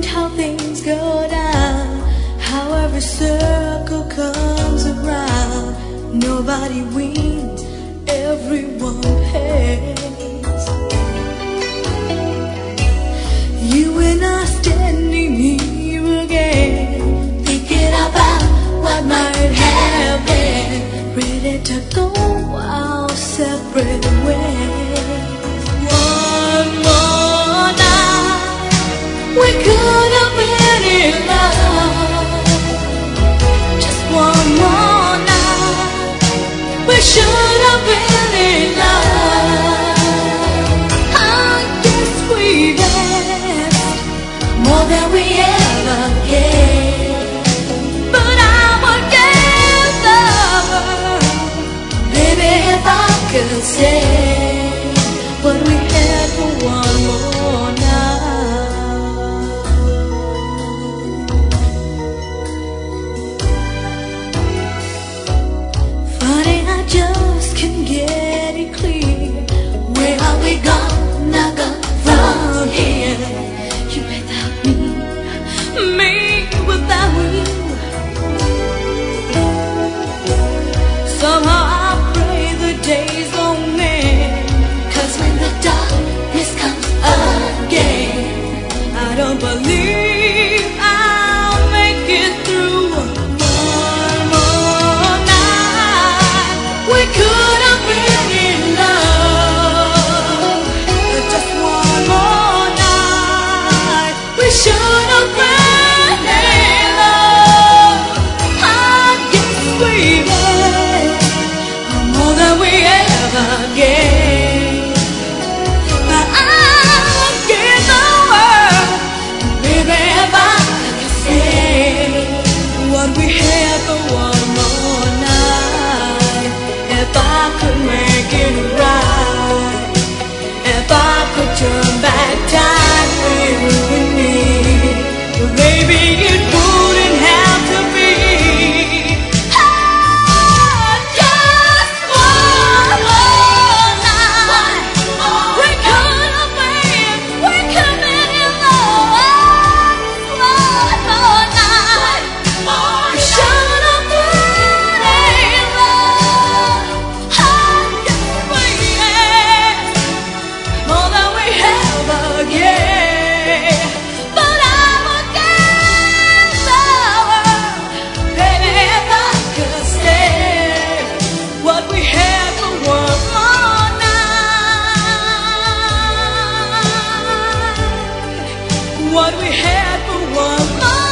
how things go down, how every circle comes around. Nobody wins, everyone pays. You and I standing here again, thinking about what might happen, ready to go our separate ways. One more night, we could have been in love. Just one more night, we should have been in love. I guess we've asked more than we ever gave, but I would give the world, baby, if I could say what we had for one more night. Funny, I just can't get it clear. Where are we gonna go from here? You without me, me without you. Somehow I pray the days don't end, 'cause when the darkness comes again, I don't believe I'll make it through. One more night, we could have been in love. Just one more night, we should have been in love. I guess we've had more than we ever gave, but I would give the world, baby, if I could say what we had for one more night. If I could make it right, if I could turn back time with me, maybe it wouldn't have to be. Just one more night, we could have been in love. One more night, we should have been in love. I guess we had more than we ever gave, but I would give the world, baby, if I could say what we had for one more night. What we had for one more